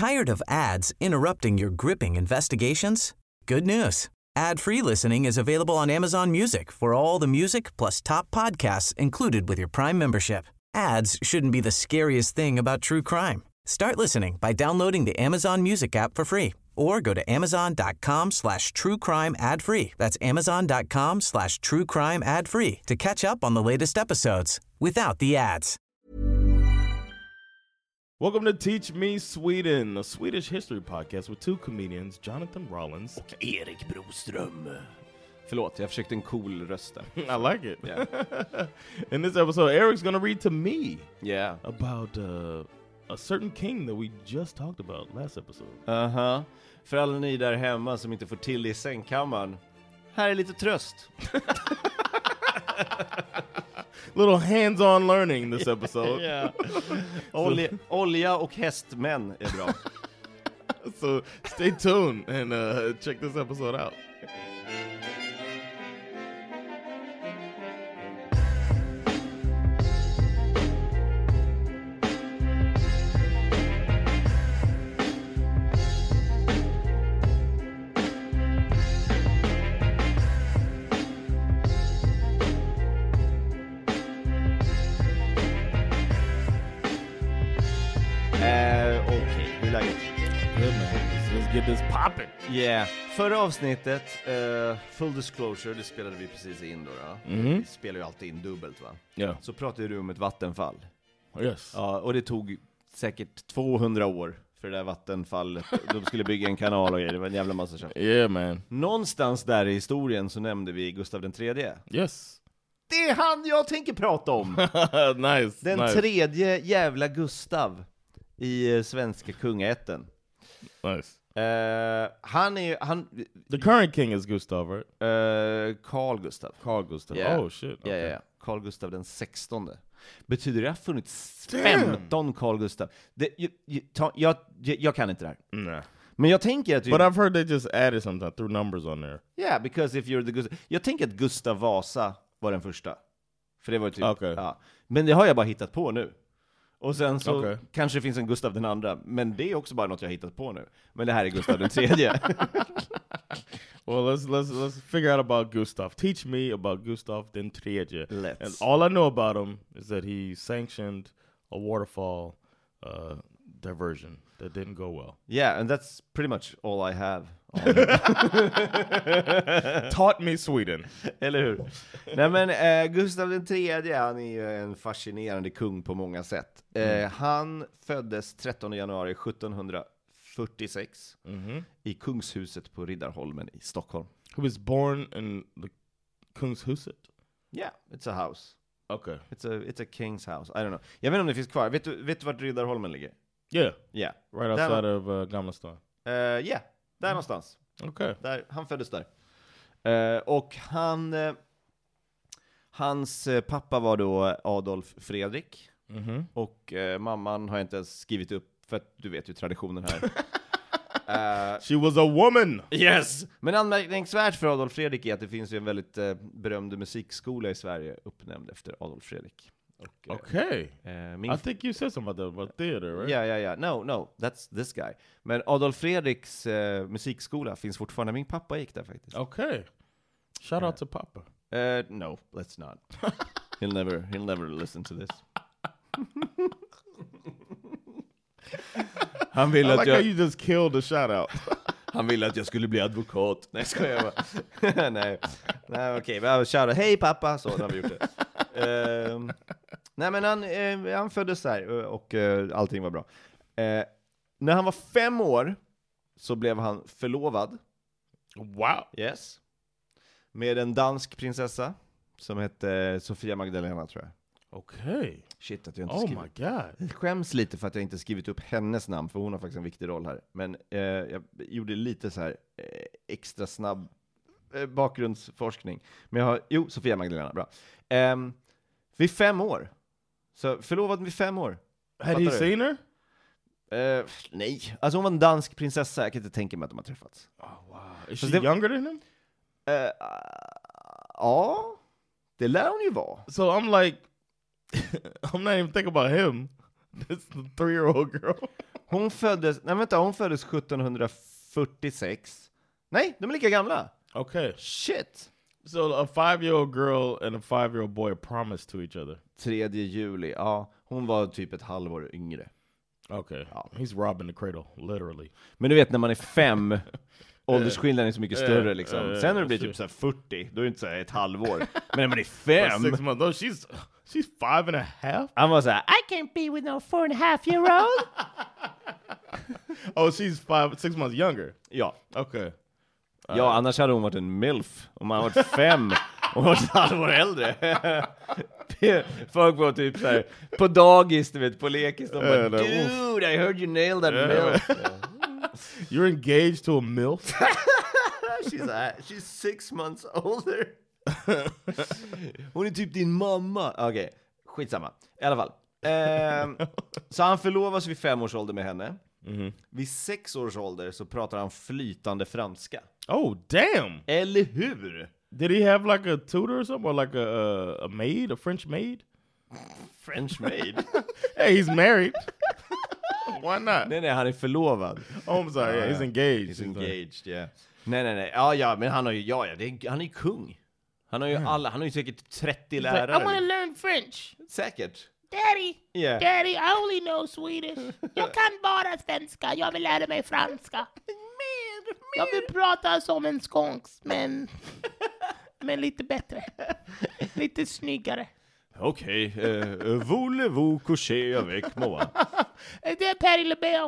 Tired of ads interrupting your gripping investigations? Good news. Ad-free listening is available on Amazon Music for all the music plus top podcasts included with your Prime membership. Ads shouldn't be the scariest thing about true crime. Start listening by downloading the Amazon Music app for free or go to amazon.com/truecrime ad-free. That's amazon.com/truecrime ad-free to catch up on the latest episodes without the ads. Welcome to Teach Me Sweden, a Swedish history podcast with two comedians, Jonathan Rollins och Erik Broström. Förlåt, jag försökte en cool röst där. I like it. Yeah. In this episode, Eric's going to read to me about a certain king that we just talked about last episode. För alla ni där hemma som inte får till det i sängkammaren, här är lite tröst. Little hands-on learning this episode. Yeah. Olja och hästmän är bra. So stay tuned and check this episode out. Hur är läget? Good man. Let's get this popping. Yeah. Förra avsnittet, full disclosure, det spelade vi precis in då. Vi spelar ju alltid in dubbelt, va? Yeah. Så pratade du om ett vattenfall. Yes. Ja, och det tog säkert 200 år för det där vattenfallet. De skulle bygga en kanal och grejer. Det var en jävla massa kört. Yeah, man. Någonstans där i historien så nämnde vi Gustav den tredje. Yes. Det är han jag tänker prata om. Nice. Den tredje jävla Gustav i svenska kungaätten. Nice. Han... The current king is Gustav, right? Carl Gustav. Carl Gustav. Yeah. Oh shit. Okay. Ja. Carl Gustav den 16:e. Betyder det att det har funnits 15 Carl Gustav? Jag kan inte det här. Nah. Men jag tänker att... But I've heard they just added something through numbers on there. Yeah, because if you're the Gustav... Jag tänker att Gustav Vasa var den första. För det var typ... Okay. Ja. Men det har jag bara hittat på nu. Och sen så kanske det finns en Gustav den andra. Men det är också bara något jag har hittat på nu. Men det här är Gustav den tredje. Well, let's figure out about Gustav. Teach me about Gustav den tredje. Let's. And all I know about him is that he sanctioned a waterfall diversion that didn't go well. Yeah, and that's pretty much all I have. Taught me Sweden. Eller hur? Nej, men Gustav den tredje, han är ju en fascinerande kung på många sätt. Han föddes 13 januari 1746 i Kungshuset på Riddarholmen i Stockholm. He was born in the Kungshuset? Yeah, it's a house. Okay. It's a king's house. I don't know. Jag vet inte om det finns kvar. Vet du vart Riddarholmen ligger? Yeah. Yeah. Right outside of Gamla stan. Yeah, där någonstans. Okay. Där, han föddes där. Och hans pappa var då Adolf Fredrik. Och mamman har jag inte ens skrivit upp, för att du vet ju traditionen här. She was a woman! Yes! Men anmärkningsvärt för Adolf Fredrik är att det finns ju en väldigt berömd musikskola i Sverige uppnämnd efter Adolf Fredrik. Okay. I think you said something about theater, right? Yeah. No, that's this guy. Men Adolf Fredriks musikskola finns fortfarande. Min pappa gick där faktiskt. Okay. Shout out to Papa. No, let's not. He'll never listen to this. Han ville att how you just killed the shout out. Han ville att jag skulle bli advokat. Nej, ska jag bara. Nej, okej. Men shout out. Hej pappa, så har vi gjort det. Nej, men han föddes där och allting var bra. När han var 5 år så blev han förlovad. Wow. Yes. Med en dansk prinsessa som hette Sofia Magdalena, tror jag. Okej. Shit, att jag inte skrivit. Oh my god. Jag skäms lite för att jag inte skrivit upp hennes namn, för hon har faktiskt en viktig roll här. Men jag gjorde lite så här extra snabb bakgrundsforskning. Men jag har, Sofia Magdalena, bra. Vid 5 år. Så förlovad vid 5 år. Had he seen her? Nej, alltså hon var en dansk prinsessa. Jag kan inte tänka mig att de har träffats. Oh wow. Is she younger than him? Ja, det lär hon ju vara. So I'm like, I'm not even thinking about him. This 3-year-old girl. Hon föddes 1746. Nej, de är lika gamla. Okay. Shit. So a 5-year-old girl and a 5-year-old boy are promised to each other. 3 juli, ja. Hon var typ ett halvår yngre. Okay. He's robbing the cradle, literally. Men du vet, när man är 5, åldersskillnaden är så mycket större liksom. Sen när det blir typ så här 40, då är det inte så här ett halvår. Men när man är 5... 6 months. Oh, she's 5.5? Han var så här, I can't be with no 4.5-year-old. Oh, she's 6 months younger? Ja. Okay. Ja, annars hade hon varit en milf. Om man varit 5 och varit ett halvår äldre. Folk var typ så här på dagis, du vet, på lekis. De bara, dude, I heard you nail that milf. You're engaged to a milf? She's 6 months older. Hon är typ din mamma. Okej, skitsamma. I alla fall. Så han förlovas vid 5 års ålder med henne. Vid 6 års ålder så pratar han flytande franska. Oh, damn! Eller hur? Did he have like a tutor or something? Or like a maid? A French maid? French maid? Hey, he's married. Why not? Nej, han är förlovad. Oh, I'm sorry. Yeah, he's engaged. He's engaged, yeah. Nej. Ja, men han har ju, han är ju kung. Han har ju han har ju säkert 30 lärare. Like, I want to learn French. Säkert. Daddy, Yeah. Daddy, I only know Swedish. Jag kan bara svenska, jag vill lära mig franska. Jag vill prata som en skånsk, men lite bättre. Lite snyggare. Okej, voulez-vous coucher avec moi? Det är Patti LaBelle.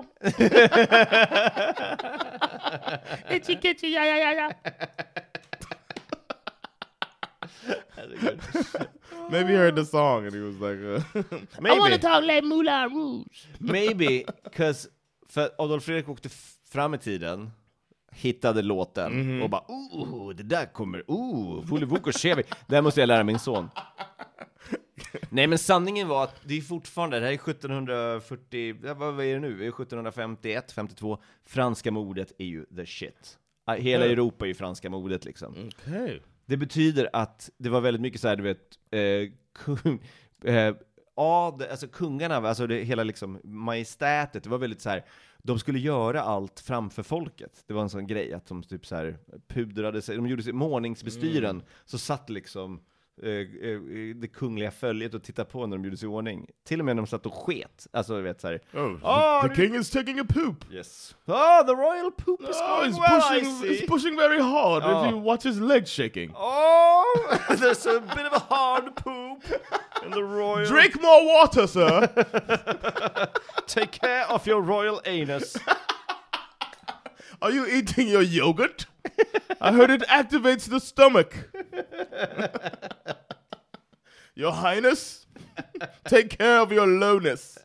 Itchy, ja. Maybe he heard the song and he was like, I want to talk like Moulin Rouge. Maybe, because för Adolf Fredrik åkte fram i tiden, hittade låten och bara, det där kommer, voulez-vous coucher avec? Det här måste jag lära min son. Nej, men sanningen var att det är fortfarande, det här är 1740, vad är det nu? Det är 1751, 52. Franska modet är ju the shit. Hela Europa är ju franska modet liksom. okay. Det betyder att det var väldigt mycket så här, du vet, alltså kungarna, alltså det hela liksom majestätet, det var väldigt så här, de skulle göra allt framför folket. Det var en sån grej att de typ så här pudrade sig, de gjorde sig morningsbestyren, så satt liksom det kungliga följet och tittade på när de gjorde sig i ordning. Till och med när de satt och sket. Alltså, du vet så här. The king is taking a poop. Yes. The royal poop is going he's pushing very hard. If you watch his legs shaking. There's a bit of a hard poop in the royal. Drink more water, sir. Take care of your royal anus. Are you eating your yogurt? I heard it activates the stomach. Your Highness, take care of your lowness.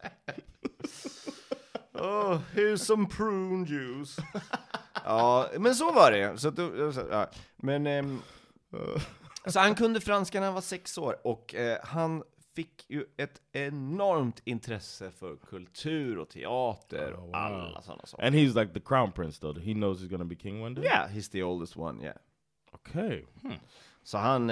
Here's some prune juice. Ja, men så var det. Så han kunde franska när han var 6 år. Och han fick ju ett enormt intresse för kultur och teater och alla sådana saker. And he's like the crown prince though. He knows he's gonna be king one day? Yeah, he's the oldest one, yeah. Okay. Så han,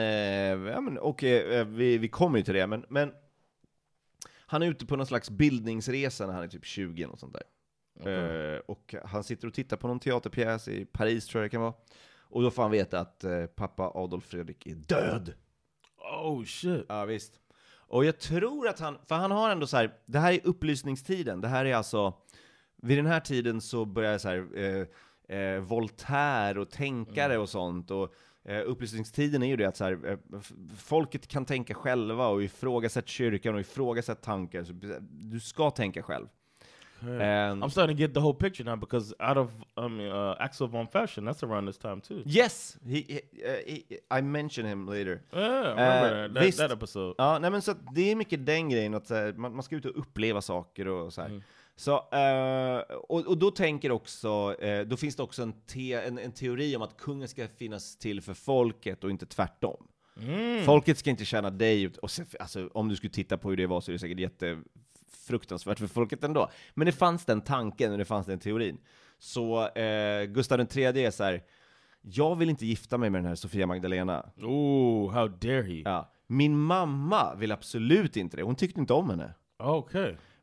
vi kommer ju till det, men han är ute på någon slags bildningsresa när han är typ 20 och sånt där. Okay. Och han sitter och tittar på någon teaterpjäs i Paris, tror jag det kan vara. Och då får han veta att pappa Adolf Fredrik är död. Oh shit. Ja, visst. Och jag tror att för han har ändå så här, det här är upplysningstiden. Det här är alltså, vid den här tiden så börjar så här, Voltaire och tänkare och sånt. Och upplysningstiden är ju det att så här, folket kan tänka själva och ifrågasätta kyrkan och ifrågasätta tankar. Så du ska tänka själv. I'm starting to get the whole picture now because Axel von Fersen, that's around this time too. Yes, I mentioned him later. Yeah, I remember that episode. Ja, nej, men så det är mycket den grejen att man ska ut och uppleva saker och så här. Så och då tänker också då finns det också en teori om att kungen ska finnas till för folket och inte tvärtom. Folket ska inte tjäna dig ut, och alltså, om du skulle titta på hur det var så är det säkert jättefruktansvärt för folket ändå. Men det fanns den tanken och det fanns den teorin. Så Gustav III är så här: jag vill inte gifta mig med den här Sofia Magdalena. Oh, how dare he? Ja. Min mamma vill absolut inte det. Hon tyckte inte om henne. Okay.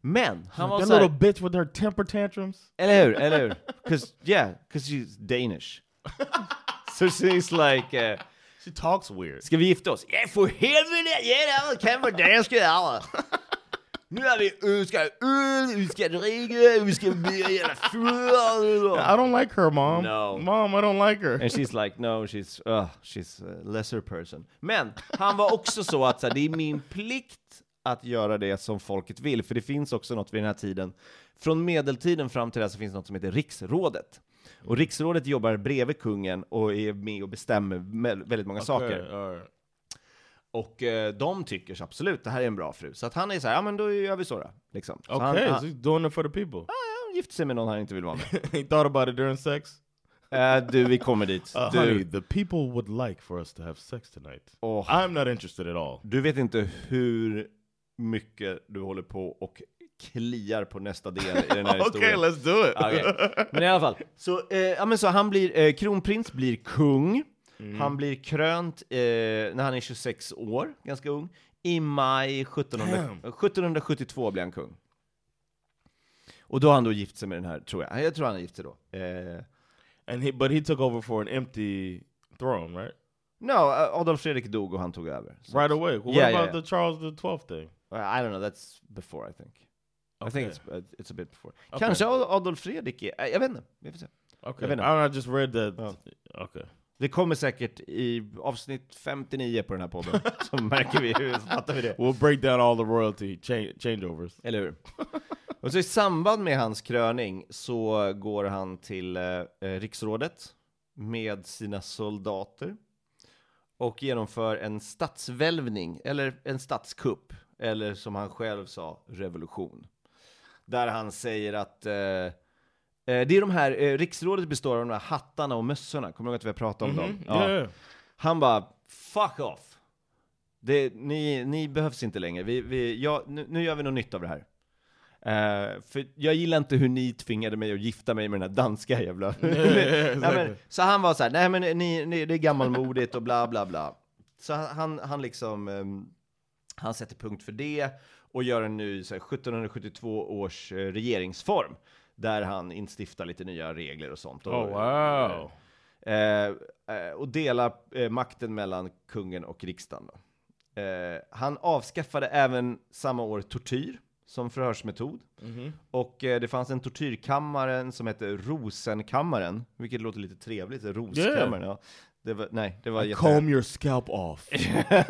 Men han var That så här, little bitch with her temper tantrums. eller hur? Because she's Danish. So she's like, She talks weird. ska vi gifta oss? Ja, för helvete! Ja, kan vara danska alla. Nu är vi ska dricka, vi ska bli jävla fulla. I don't like her, Mom. No. Mom, I don't like her. And she's like, no, she's a lesser person. Men han var också så att så här, det är min plikt att göra det som folket vill. För det finns också något vid den här tiden. Från medeltiden fram till det så finns något som heter riksrådet. Och riksrådet jobbar bredvid kungen och är med och bestämmer väldigt många saker. All right. Och de tycker så absolut, det här är en bra fru. Så att han är så här, ja men då gör vi så då. Liksom. Så Okay, han so he's doing it for the people. han gifter sig med någon han inte vill vara med. He thought about it during sex. Du, vi kommer dit. Honey, the people would like for us to have sex tonight. I'm not interested at all. Du vet inte hur mycket du håller på och kliar på nästa del i den här historien. Okay, let's do it. Okay. Men i alla fall, så han blir, kronprins blir kung. Han blir krönt när han är 26 år, ganska ung. I maj 1772 blir han kung. Och då har han då gift sig med den här, tror jag. Jag tror han har gift sig då. But he took over for an empty throne, right? No, Adolf Fredrik dog och han tog över. Så. Right away. Well, Yeah, what about yeah. the Charles the 12th thing? I don't know, that's before I think. Okay. I think it's a bit before. Okay. Kanske Adolf Fredrik är, jag vet inte, vi får se. Okay. Jag vet inte. I just read that. Ja. Okay. Det kommer säkert i avsnitt 59 på den här podden. Så märker vi hur fattar vi det. We'll break down all the royalty changeovers. Eller hur? Och så i samband med hans kröning så går han till riksrådet med sina soldater och genomför en statsvälvning, eller en statskupp, eller som han själv sa, revolution. Där han säger att det är de här, riksrådet består av de här hattarna och mössorna. Kommer du ihåg att vi har pratat om dem? Ja. Yeah. Han bara, fuck off. Ni behövs inte längre. Nu gör vi något nytt av det här. För jag gillar inte hur ni tvingade mig att gifta mig med den här danska jävla. Nej, men, så han var så här, nej men det är gammalmodigt och bla bla bla. Så han liksom han sätter punkt för det och gör en ny så här, 1772 års regeringsform där han instiftar lite nya regler och sånt. Oh wow. Och delar makten mellan kungen och riksdagen då. Han avskaffade även samma år tortyr som förhörsmetod. Och det fanns en tortyrkammaren som hette Rosenkammaren, vilket låter lite trevligt, Roskammaren. Yeah. Ja. Det var comb your scalp off. I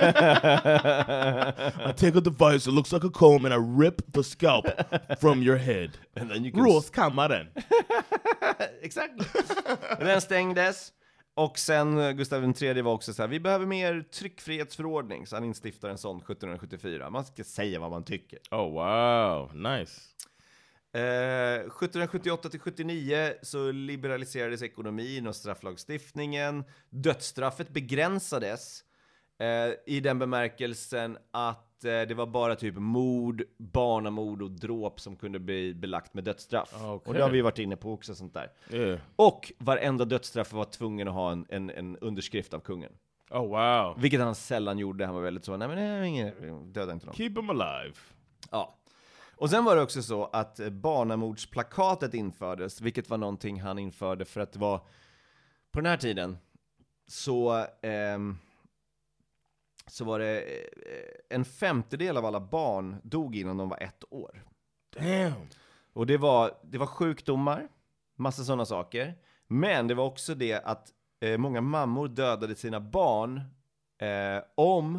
take a device that looks like a comb and I rip the scalp from your head. And then you can Roskammaren. Exakt. Den stängdes. Och sen Gustav III var också så här, vi behöver mer tryckfrihetsförordning, så han instiftar en sån 1774. Man ska säga vad man tycker. Oh wow, nice. 1778-79 så liberaliserades ekonomin och strafflagstiftningen. Dödsstraffet begränsades i den bemärkelsen att det var bara typ mord, barnamord och dråp som kunde bli belagt med dödsstraff. Okay. Och det har vi varit inne på också, sånt där. Yeah. Och varenda dödsstraff var tvungen att ha en underskrift av kungen. Oh wow. Vilket han sällan gjorde. Han var väldigt så, nej men döda inte någon. Keep him alive. Ja. Och sen var det också så att barnamordsplakatet infördes, vilket var någonting han införde för att det var på den här tiden så var det en 1/5 av alla barn dog innan de var 1 år. Damn. Och det var sjukdomar, massa sådana saker. Men det var också det att många mammor dödade sina barn om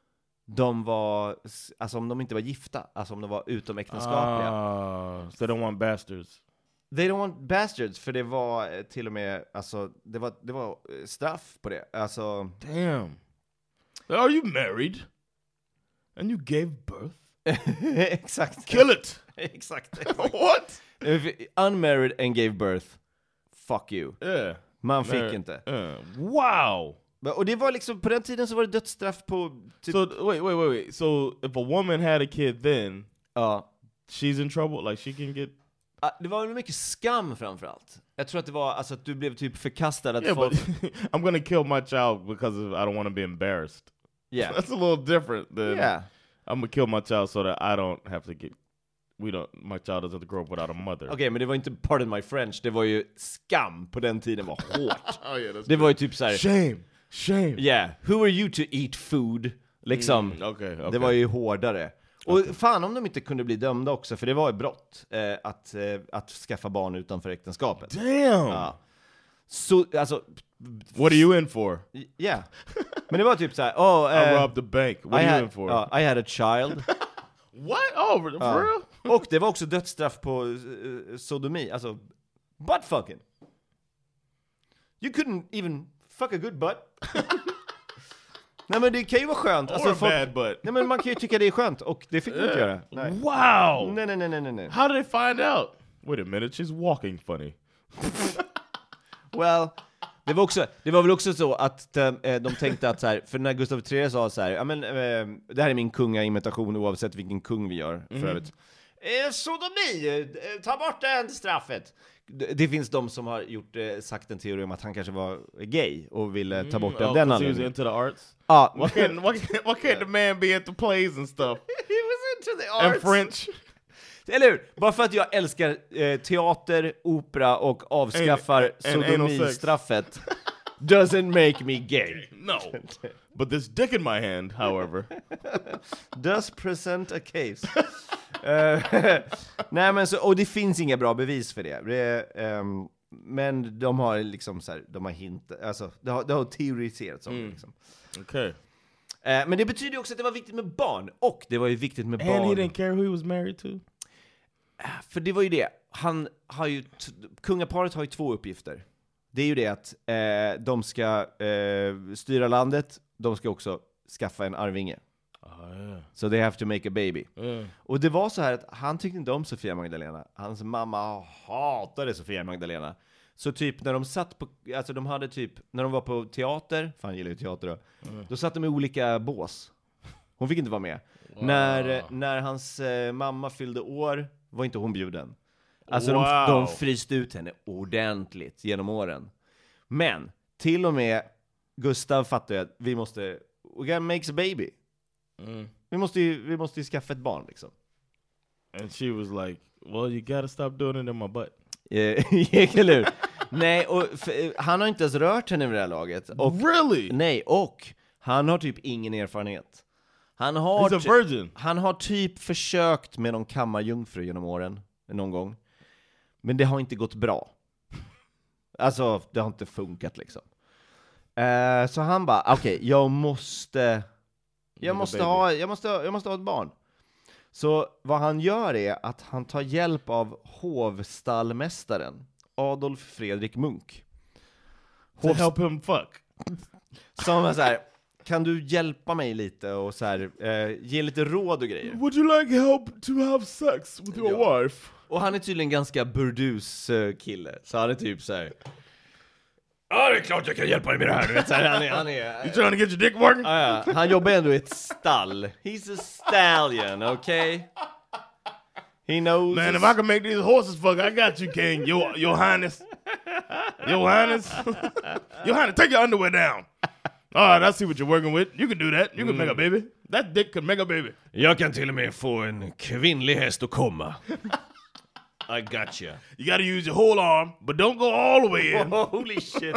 de inte var gifta, alltså om de var utomäktenskapliga. So they don't want bastards. They don't want bastards, för det var till och med, alltså det var straff på det. Alltså, damn. Are you married? And you gave birth? Exakt. Kill it. Exakt. What? Unmarried and gave birth. Fuck you. Yeah. Man fick inte. Wow. Och det var liksom, på den tiden så var det dödsstraff på typ... So wait. So if a woman had a kid then, she's in trouble? Like she can get... Det var väl mycket skam framförallt. Jag tror att det var alltså att du blev typ förkastad att yeah, folk... but I'm gonna kill my child because I don't want to be embarrassed. Yeah. That's a little different than I'm gonna kill my child so that I don't have to get my child doesn't grow up without a mother. Okej, men det var inte pardon my French. Det var ju skam på den tiden var hårt. Oh, yeah, Det var ju typ så här. Shame. Yeah, who are you to eat food? Liksom. Okay. Det var ju hårdare. Och fan om de inte kunde bli dömda också, för det var ju brott att skaffa barn utanför äktenskapet. Damn. Ja. Så alltså, what are you in for? yeah. Men det var typ så här, I robbed the bank. What are you in for? I had a child. What? Oh, for real? Och det var också dödsstraff på sodomi, alltså butt fucking. You couldn't even fuck a good butt. Nej, men det kan ju vara skönt. Or a bad butt. Nej, men man kan ju tycka det är skönt, och det fick man inte göra. Nej. Wow. Nej. How did they find out? Wait a minute, she's walking funny. Well, det var väl också så att de tänkte att så här, för när Gustav III sa så här, ja men det här är min kungaimitation oavsett vilken kung vi gör för övrigt. Sodomi, ta bort den straffet. Det finns de som har sagt en teori om att han kanske var gay och ville ta bort den anledningen. He was into the arts? Why can't the man be into plays and stuff? He was into the arts. And French? Eller hur? Bara för att jag älskar teater, opera och avskaffar sodomistraffet doesn't make me gay. No. But this dick in my hand, however, does present a case. Nej, men och det finns inga bra bevis för det. Men de har liksom så här, de har hintat, alltså det har teoriserats om liksom. Okay. Men det betyder också att det var viktigt med barn, och det var ju viktigt med barn. And he didn't care who he was married to. För det var ju det. Han har ju kungaparet har ju två uppgifter. Det är ju det att de ska styra landet, de ska också skaffa en arvinge. So they have to make a baby. Och det var så här att han tyckte inte om Sofia Magdalena. Hans mamma hatade Sofia Magdalena. Så typ när de satt på, alltså de hade typ, när de var på teater, fan gillar ju teater då. Då satt de i olika bås. Hon fick inte vara med. Wow. När hans mamma fyllde år var inte hon bjuden. Alltså de fryste ut henne ordentligt genom åren. Men till och med Gustav fattade att we gotta make a baby. Vi måste ju skaffa ett barn liksom. And she was like, well, you gotta stop doing it in my butt. Eller nej, och han har inte ens rört henne vid det här laget. Och, really? Nej, och han har typ ingen erfarenhet. He's a virgin. Han har typ försökt med någon kammarjungfru genom åren någon gång. Men det har inte gått bra. Alltså, det har inte funkat liksom. Så han bara, okej, jag måste ha ett barn. Så vad han gör är att han tar hjälp av hovstallmästaren Adolf Fredrik Munk. To help him fuck. Som är så här, kan du hjälpa mig lite och så här, ge lite råd och grejer? Would you like help to have sex with your wife? Och han är tydligen ganska burdus kille. Så han är typ så här, ja, det är klart jag kan hjälpa dig med det här. Du vet, så här, han är you trying to get your dick working? Han jobbar ändå i ett stall. He's a stallion, okay? He knows. Man, if I can make these horses fuck, I got you, King. Your Highness. Your Highness. Your Highness, take your underwear down. All right, I see what you're working with. You can do that. You can make a baby. That dick can make a baby. Jag kan till och med få en kvinnlig häst att komma. I got you. You gotta use your whole arm, but don't go all the way in. Holy shit.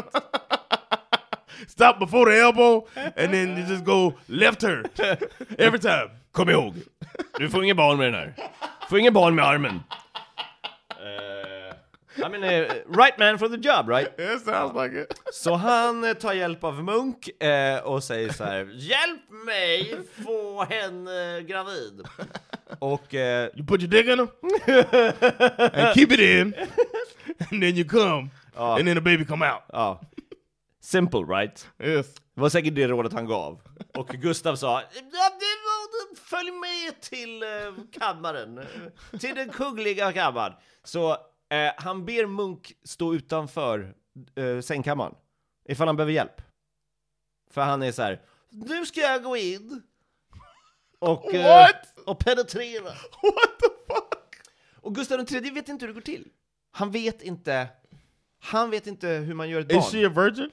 Stop before the elbow, and then you just go left turn. Every time. Kom ihåg, du får ingen barn med den här. Får ingen barn med armen. I mean, right man for the job, right? It sounds like it. Så han tar hjälp av Munk och säger så här: hjälp mig få henne gravid. Och you put your dick in him and keep it in, and then you come, and then the baby come out. Simple, right? Yes. Det var säkert det rådet han gav. Och Gustav sa, följ med till kammaren, till den kungliga kammaren. Så han ber Munk stå utanför sängkammaren ifall han behöver hjälp. För han är så här: nu ska jag gå in och penetrera. What the fuck? Och Gustav III vet inte hur det går till. Han vet inte hur man gör ett barn. Is she a virgin?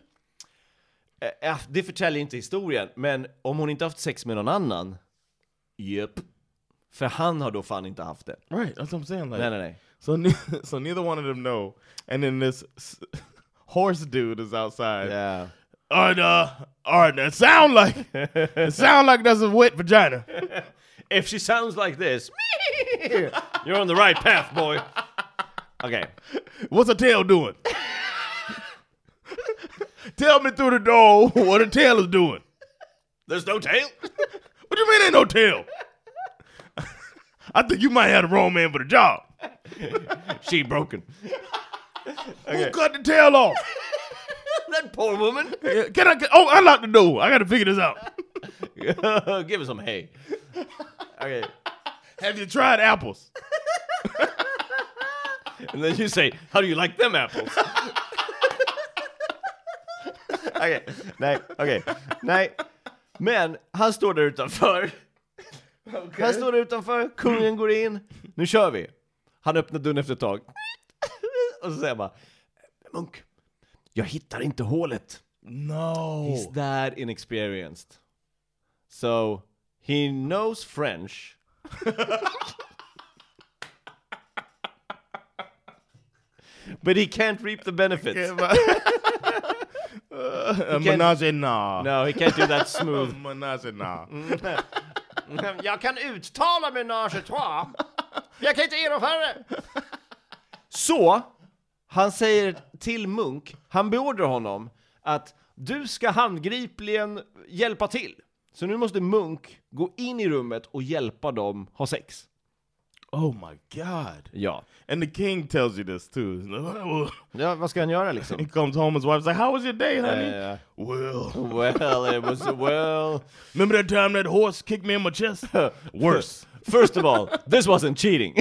Det förtäljer inte historien, men om hon inte haft sex med någon annan, yep. För han har då fan inte haft det. Right, that's what I'm saying. Like, Nej. So neither one of them know. And then this horse dude is outside. Yeah. All right, it sound like that's a wet vagina. If she sounds like this, you're on the right path, boy. Okay. What's her tail doing? Tell me through the door what her tail is doing. There's no tail? What do you mean ain't no tail? I think you might have the wrong man for the job. She broken. Who cut the tail off? That poor woman. Unlock the door. I got to figure this out. Give her some hay. Okay. Have you tried apples? And then you say, how do you like them apples? Nej. Men han står där utanför. Han står där utanför, kungen går in. Nu kör vi. Han öppnar dörren efter ett tag. Och så säger han bara, Munk, jag hittar inte hålet. No. He's that inexperienced. So, he knows French. But he can't reap the benefits. Menage a nah. No, he can't do that smooth. Menage a nah. Jag kan uttala menage à trois. Jag kan inte genomföra det. Så, han säger till Munk, han beordrar honom att du ska handgripligen hjälpa till. Så nu måste Munk gå in i rummet och hjälpa dem ha sex. Oh my God. Ja. And the king tells you this too. Ja, vad ska han göra liksom? He comes home, his wife's like, how was your day, honey? Well, it was, Remember that time that horse kicked me in my chest? Worse. First of all, this wasn't cheating.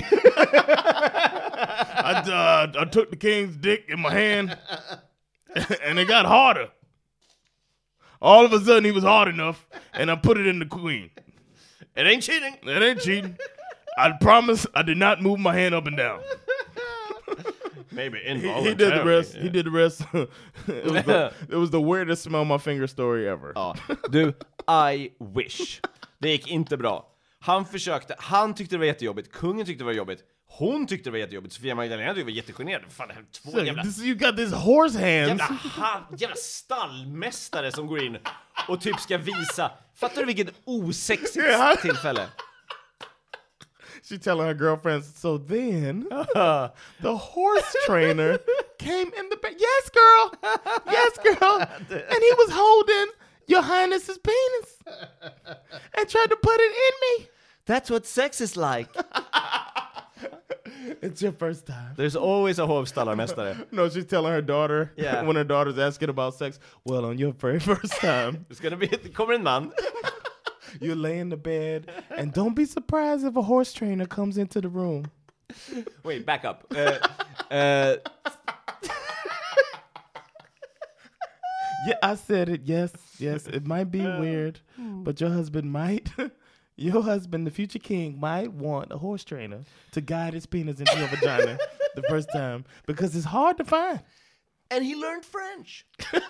I took the king's dick in my hand, and it got harder. All of a sudden, he was hard enough, and I put it in the queen. It ain't cheating. It ain't cheating. I promise I did not move my hand up and down. Maybe He involuntarily. did the rest. Yeah. He did the rest. It was the weirdest smell my finger story ever. Ja, du, I wish. Det gick inte bra. Han tyckte det var jättejobbigt. Kungen tyckte det var jobbigt. Hon tyckte det var jättejobbigt. Sofia Magdalena tyckte det var jättegenerad. Fan, det här två jävla... You got this horse hands. Jävla stallmästare som går in och typ ska visa. Fattar du vilket osexigt tillfälle? She telling her girlfriends, so then the horse trainer came in the back. Yes, girl. And he was holding Your Highness's penis and tried to put it in me. That's what sex is like. It's your first time. There's always a hovstallarmästare. No, she's telling her daughter, when her daughter's asking about sex, well, on your very first time, Det kommer en man. you lay in the bed, and don't be surprised if a horse trainer comes into the room. Wait, back up. Yeah, I said it. Yes, it might be weird, but your husband, the future king, might want a horse trainer to guide his penis into your vagina the first time, because it's hard to find. And he learned French.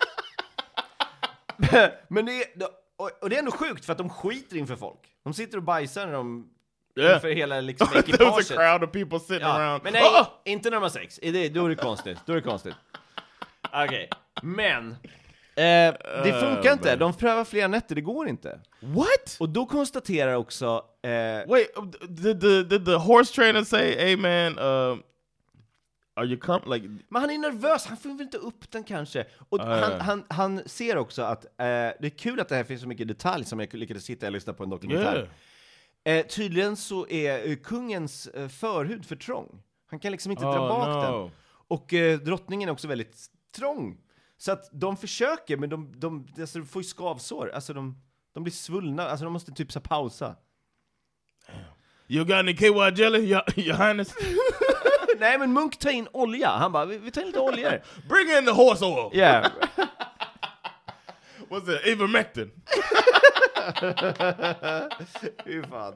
Men det är ändå sjukt för att de skiter inför folk. De sitter och bajsar när de inför hela liksom ekipaget. There was a crowd of people sitting around. Men nej, inte när man har sex. Då är det konstigt. Okej, men det funkar inte. De prövar flera nätter, det går inte. What? Och då konstaterar också wait, did the horse trainer say, hey man, are you like... Men han är nervös, han får väl inte upp den kanske. Och han ser också att det är kul att det här finns så mycket detalj som jag lyckades sitta och lyssna på en dokumentär. Tydligen så är kungens förhud för trång. Han kan liksom inte dra bak den. Och drottningen är också väldigt trång. Så att de försöker, men de får ju skavsår. Alltså de blir svullna, alltså de måste typ så pausa. You got any KY jelly, your highness? Nej, men Munk tar in olja. Han bara, vi tar in lite olja. Bring in the horse oil. Yeah. What's it? Ivermectin. Hur fan.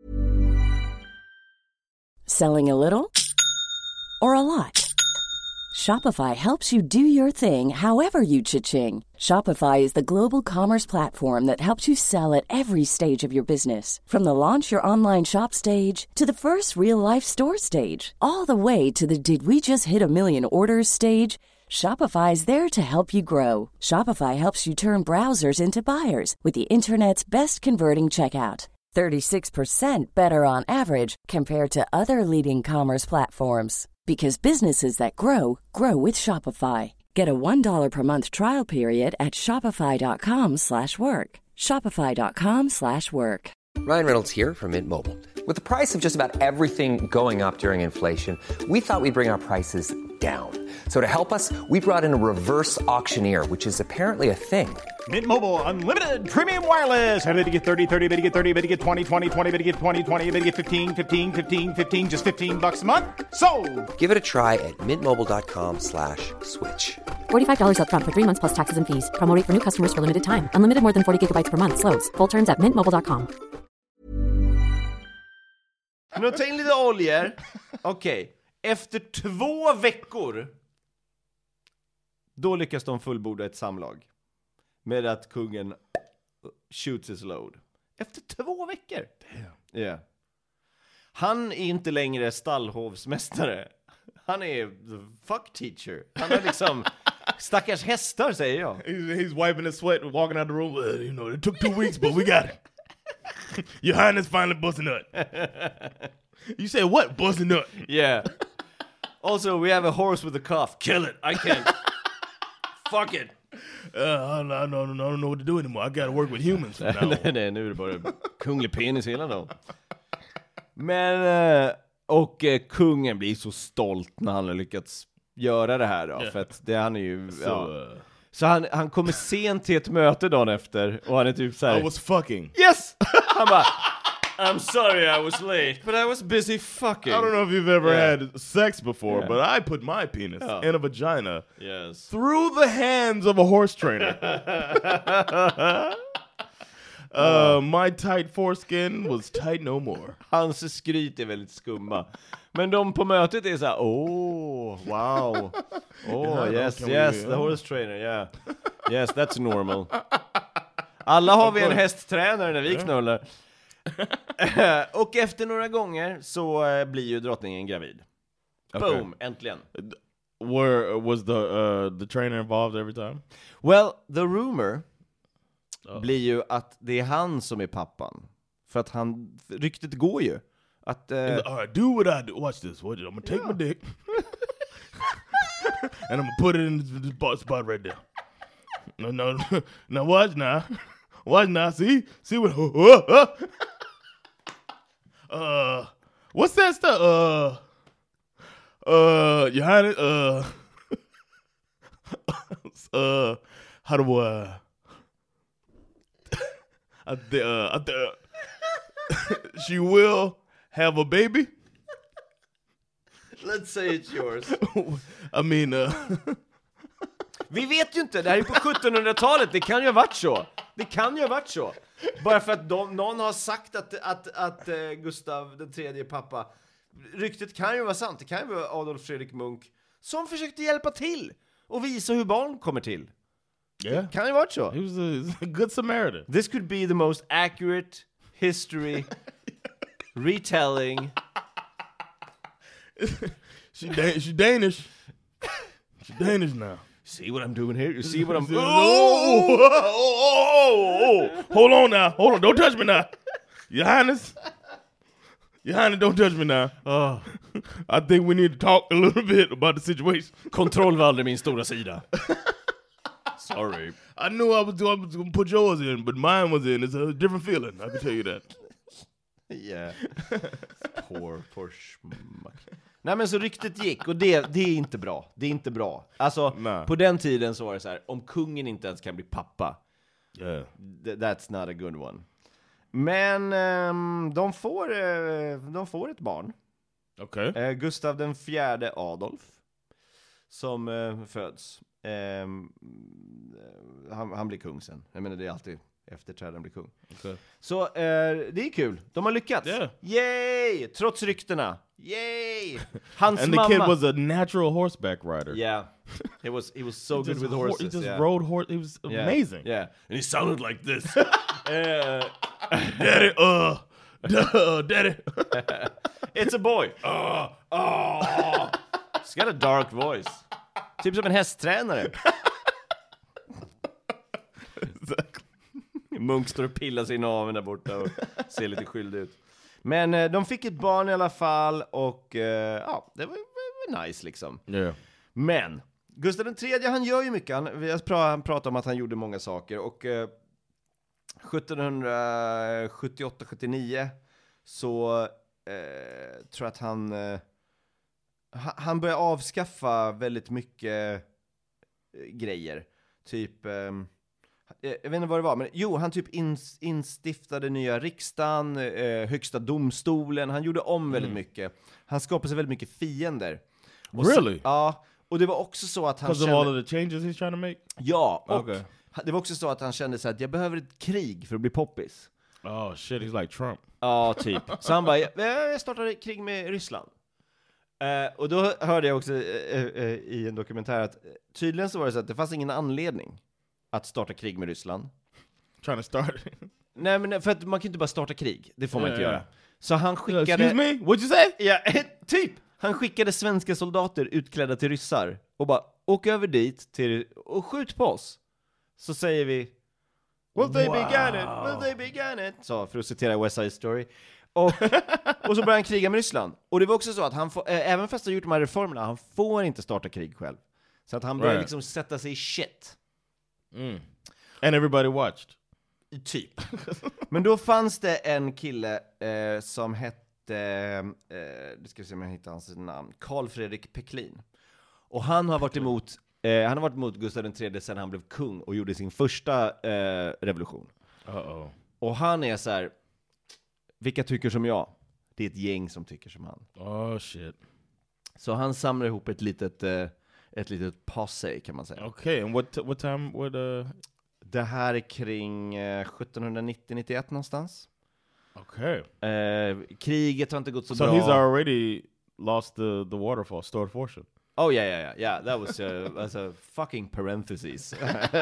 Selling a little or a lot? Shopify helps you do your thing however you cha-ching. Shopify is the global commerce platform that helps you sell at every stage of your business. From the launch your online shop stage to the first real-life store stage, all the way to the did we just hit a million orders stage. Shopify is there to help you grow. Shopify helps you turn browsers into buyers with the internet's best converting checkout. 36% better on average compared to other leading commerce platforms. Because businesses that grow, grow with Shopify. Get a $1 per month trial period at shopify.com/work. Shopify.com/work. Ryan Reynolds here from Mint Mobile. With the price of just about everything going up during inflation, we thought we'd bring our prices down. So to help us, we brought in a reverse auctioneer, which is apparently a thing. Mint Mobile Unlimited Premium Wireless. How to get 30, 30, bit to get 30, bit to get 20, 20, 20, bit to get 20, 20, bit to get 15, 15, 15, 15, just $15 a month? Sold! Give it a try at mintmobile.com/switch. $45 up front for 3 months plus taxes and fees. Promo rate for new customers for limited time. Unlimited more than 40 gigabytes per month. Slows full terms at mintmobile.com. Men ta in lite oljor. Okej. Efter 2 veckor då lyckas de fullborda ett samlag. Med att kungen shoots his load. Efter 2 veckor. Damn. Yeah. Han är inte längre stallhovsmästare. Han är the fuck teacher. Han är liksom stackars hästar, säger jag. He's wiping his sweat and walking out the room. You know, it took 2 weeks, but we got it. Your Highness finally busting nut. You said what? Busting nut? Yeah. Also, we have a horse with a cough. Kill it. I can't. Fuck it. I don't know what to do anymore. I gotta work with humans from now on. Nej, nu är det bara kunglig penis hela dagen. Men, och kungen blir så stolt när han har lyckats göra det här då. Yeah. För att det, han är ju... Så han kommer sent till ett möte dagen efter och han är typ såhär... I was fucking. Yes! Han bara... I'm sorry I was late, but I was busy fucking. I don't know if you've ever had sex before, but I put my penis in a vagina through the hands of a horse trainer. My tight foreskin was tight no more. Hans skryt är väldigt skumma. Men de på mötet är så här: wow. Yes, the horse trainer, yeah. Yes, that's normal. Alla har vi en hästtränare när vi knullar. Och efter några gånger så blir ju drottningen gravid. Boom, äntligen. Where was the trainer involved every time? Well, the rumor blir ju att det är han som är pappan. För att ryktet går ju att all right, do what I do. Watch this. I'm gonna take my dick and I'm gonna put it in this spot right there. No, watch now. Watch now. See what? What's that stuff? Your Highness, how do she will have a baby? Let's say it's yours. I mean, vi vet ju inte, det här är på 1700-talet, det kan ju ha varit så. Bara för att någon har sagt att Gustav den tredje pappa, ryktet kan ju vara sant, det kan ju vara Adolf Fredrik Munk som försökte hjälpa till och visa hur barn kommer till. Yeah. Kan ju vara så. He was a good Samaritan. This could be the most accurate history retelling. She Danish. She's Danish now. See what I'm doing here? You see what I'm... Hold on now. Hold on. Don't touch me now. Your Highness, don't touch me now. I think we need to talk a little bit about the situation. Kontroll var aldrig min stora sida. Sorry. I knew I was going to put yours in, but mine was in. It's a different feeling, I can tell you that. Yeah. Poor schmuck. Nej, men så ryktet gick, och det är inte bra. Det är inte bra. Alltså, på den tiden så var det så här, om kungen inte ens kan bli pappa, that's not a good one. Men de får ett barn. Okay. Gustav den fjärde Adolf, som föds. Han blir kung sen. Jag menar, det är alltid efterträdaren blir kung. Okay. Så det är kul. De har lyckats. Yeah. Yay! Trots ryktena. Yay! Hans And mamma. the kid was a natural horseback rider. Yeah. He was so good with horses. He just yeah. rode horse. It was amazing. Yeah. And he sounded like this. Daddy, daddy. It's a boy. He's got a dark voice. Typ som en hästtränare. Munk står och pillar sig i naveln där borta och ser lite skyldig ut. Men de fick ett barn i alla fall och det var nice liksom. Yeah. Men Gustav III, han gör ju mycket. Han pratar om att han gjorde många saker och 1778-79 så tror jag att han börjar avskaffa väldigt mycket grejer. Typ jag vet inte vad det var, men han typ instiftade nya riksdagen, högsta domstolen. Han gjorde om väldigt mycket. Han skapade sig väldigt mycket fiender. Och Really? Ja, och det var också så att han Because of all of the changes he's trying to make? Ja, och Okay. det var också så att han kände så att jag behöver ett krig för att bli poppis. Oh shit, he's like Trump. Ja, typ. Så han bara, jag startade krig med Ryssland. Och då hörde jag också i en dokumentär att tydligen så var det så att det fanns ingen anledning att starta krig med Ryssland. Trying to start. Nej, men för att man kan inte bara starta krig. Det får man inte göra. Så han skickade... Excuse me? What'd you say? Ja, typ! Han skickade svenska soldater utklädda till ryssar och bara, åk över dit och skjut på oss. Så säger vi, will they begin it? Will they begin it? Så, för att citera West Side Story. Och så började han kriga med Ryssland. Och det var också så att han får, även fast han gjort de här reformerna, han får inte starta krig själv. Så att han började liksom sätta sig i shit. And everybody watched. Typ. Men då fanns det en kille som hette, det ska vi se om jag hittar hans namn, Carl Fredrik Peklin. Och han har varit emot Gustav III sedan han blev kung och gjorde sin första revolution. Och han är så här, vilka tycker som jag? Det är ett gäng som tycker som han. Oh shit. Så han samlar ihop ett litet posse, kan man säga. Okay, and what time would det här är kring 1790-91 någonstans. Okay. Kriget har inte gått så bra. So he's already lost the waterfall, stored fortune. Oh yeah. That was a fucking parentheses.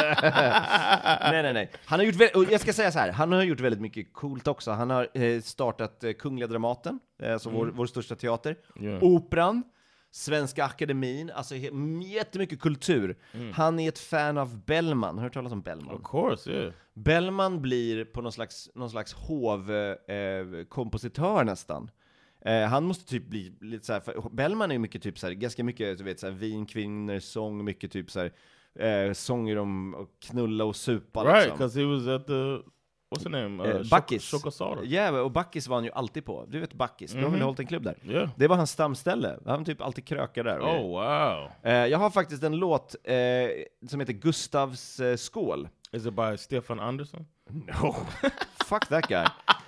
nej. Han har gjort jag ska säga så här, han har gjort väldigt mycket coolt också. Han har startat Kungliga Dramaten, alltså vår största teater. Yeah. Operan, Svenska Akademin, alltså jättemycket kultur. Han är ett fan av Bellman. Har du hört talas om Bellman? Of course, yeah. Bellman blir på någon slags hovkompositör nästan. Han måste typ bli lite så här, för Bellman är ju mycket typ så här, ganska mycket, du vet, så här vinkvinnor, sång, mycket typ så här sånger om att knulla och supa. Right, liksom. because he was at the, what's the name? Backis. Chocosada. Ja, och Backis var han ju alltid på. Du vet Backis, de har väl hållit en klubb där. Yeah. Det var hans stamställe. Han typ alltid krökar där. Oh wow. Jag har faktiskt en låt som heter Gustavs skål. Is it by Stefan Andersson? No. Fuck that guy.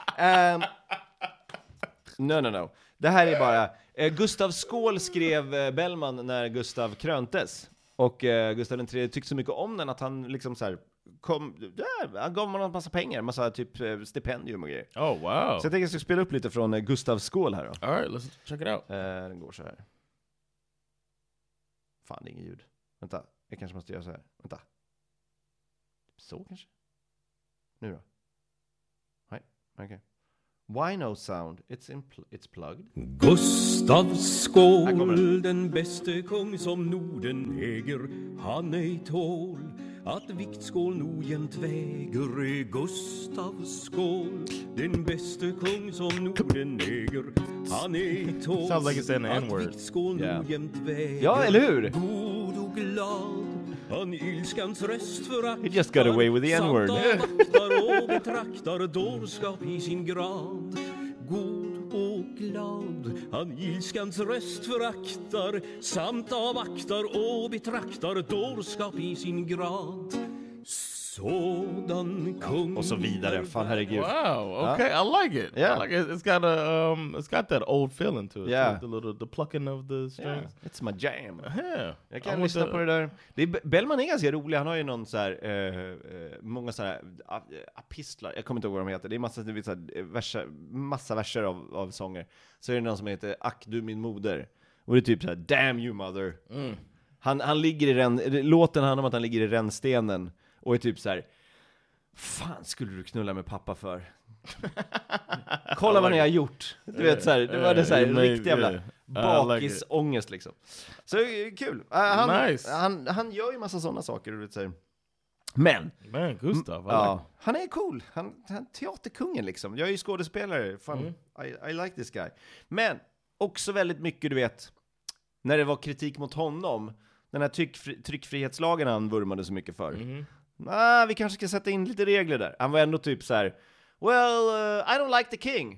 No. Det här är bara Gustav Skål skrev Bellman när Gustav kröntes. Och Gustav III tyckte så mycket om den att han liksom så här han gav man en massa pengar, massa typ stipendium och grejer. Oh wow. Så jag tänker jag ska spela upp lite från Gustav Skål här då. All right, let's check it out. Den går så här. Fan, det är inget ljud. Vänta, jag kanske måste göra så här. Vänta. Så kanske. Nu då. Nej, okej. Why no sound? It's plugged. Gustav Skål, den bäste kung som Norden äger, han ej tål att viktskål nog jämt väger. Gustav Skål, den bäste kung som Norden äger, han ej tål Sounds like it's an att N-word. viktskål nog jämt väger. Ja, eller hur? God och glad, han ilskans röst föraktar. He just got away with the N-word. Vaktar och betraktar dårskap i sin grad. God och glad, han ilskans röst föraktar, samt avaktar och betraktar dårskap i sin grad. sådan kung. Och så vidare, fan herregud. Wow, okay, I like it. Yeah. I like it. It's got that old feeling to it. Yeah. The plucking of the strings. It's my jam. Yeah. Jag kan lyssna på det där. Bellman är ganska rolig, han har ju någon så här, många så här apistlar, jag kommer inte ihåg vad de heter. Det är massa verser av sånger. Så är det någon som heter Ack du min moder. Och det är typ så här, damn you mother. Han ligger låten handlar om att han ligger i rännstenen och är typ så här, fan skulle du knulla med pappa för? Kolla vad ni har gjort. Du vet så här, det var det så här riktigt jävla bakisångest liksom. Så kul. Han gör ju massa sådana saker, du vet så här. Men Gustav, han är cool. Han teaterkungen liksom. Jag är ju skådespelare. Fan, I like this guy. Men också väldigt mycket, du vet, när det var kritik mot honom, den här tryckfrihetslagen han vurmade så mycket för. Vi kanske ska sätta in lite regler där. Han var ändå typ så här, well, I don't like the king.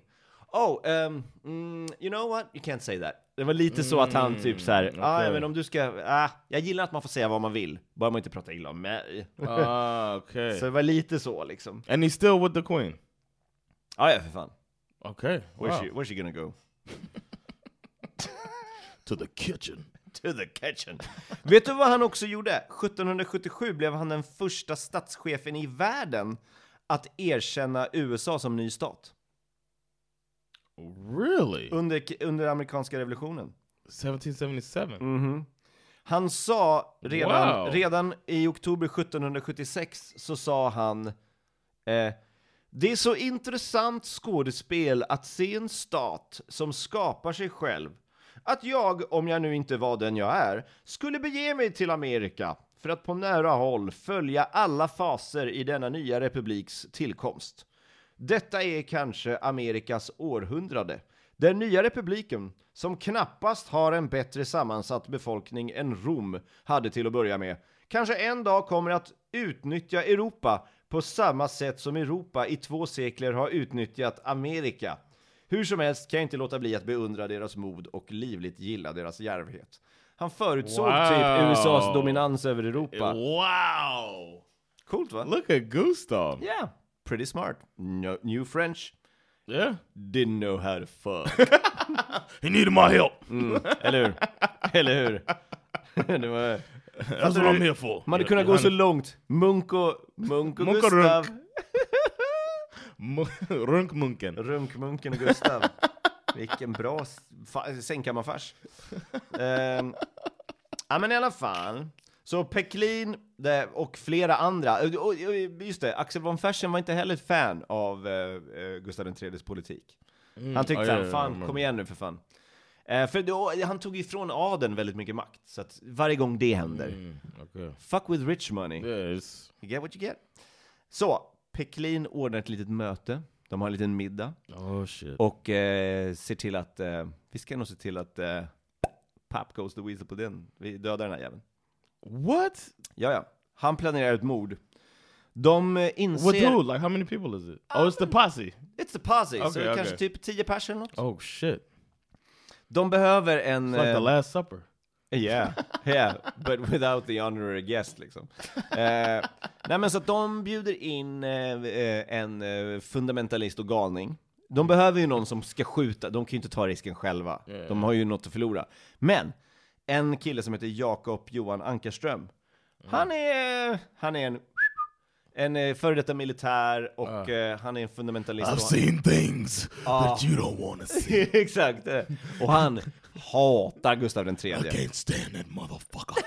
You know what? You can't say that. Det var lite så att han typ så här, men om du ska, jag gillar att man får säga vad man vill, bara man inte pratar illa om mig. Okay. Så det var lite så liksom. And he's still with the queen? Ja, för fan. Okay. Where's she gonna go? To the kitchen. To the kitchen. Vet du vad han också gjorde? 1777 blev han den första statschefen i världen att erkänna USA som ny stat. Really? Under amerikanska revolutionen. 1777? Han sa redan i oktober 1776 så sa han det är så intressant skådespel att se en stat som skapar sig själv, att jag, om jag nu inte var den jag är, skulle bege mig till Amerika för att på nära håll följa alla faser i denna nya republiks tillkomst. Detta är kanske Amerikas århundrade. Den nya republiken, som knappast har en bättre sammansatt befolkning än Rom hade till att börja med, kanske en dag kommer att utnyttja Europa på samma sätt som Europa i 2 sekler har utnyttjat Amerika. Hur som helst kan jag inte låta bli att beundra deras mod och livligt gilla deras djärvhet. Han förutsåg typ USAs dominans över Europa. Wow! Coolt, va? Look at Gustav. Yeah, pretty smart. New French. Yeah. Didn't know how to fuck. He needed my help. Eller hur? Det var... That's what I'm here for. Man hade kunnat gå så långt. Munk och Gustav. Runkmunken och Gustav. Vilken bra sängkammarfars. Men i alla fall. Så Peklin och flera andra. Och just det, Axel von Fersen var inte heller ett fan av Gustav III:s politik. Han tyckte fan, kom igen nu för fan. För då, han tog ifrån adeln väldigt mycket makt. Så att varje gång det händer, fuck with rich money. Yes. You get what you get. Så Peklin ordnar ett litet möte. De har en liten middag. Shit. Och ser till att vi ska nog se till att Pap goes the weasel på den. Vi dödar den här jäveln. What? Ja. Han planerar ett mord. De inser... What dude? Like how many people is it? It's the posse. It's the posse. Okay, så kanske typ 10 personer något. Oh shit. De behöver en... It's like the Last Supper. Yeah, but without the honorary guest liksom. Nej, men så att de bjuder in en fundamentalist och galning. De behöver ju någon som ska skjuta. De kan ju inte ta risken själva. De har ju något att förlora. Men en kille som heter Jakob Johan Ankarström. Han är en före detta militär och han är en fundamentalist. I've seen things that you don't want to see. Exakt. Och han hatar Gustav III. I can't stand that motherfucker.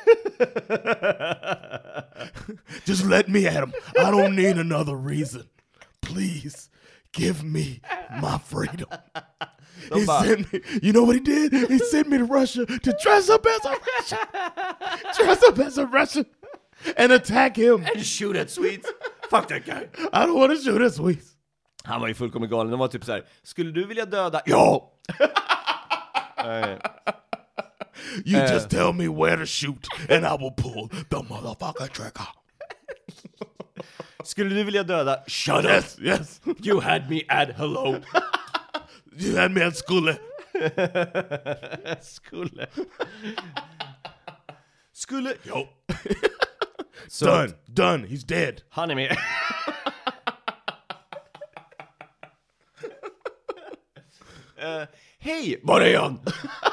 Just let me at him. I don't need another reason. Please give me my freedom. He sent me, you know what he did? He sent me to Russia to dress up as a Russian and attack him. And shoot at Swedes. Fuck that guy. I don't want to shoot at Swedes. Han var ju fullkomligt galen. De var typ så här: skulle du vilja döda? Ja! You just tell me where to shoot and I will pull the motherfucker trigger. Skulle du vilja döda? Shut up! Yes. You had me at hello. You had me at skulle. Skulle. Yo. Så Done, he's dead. han är med. Hej, var är han?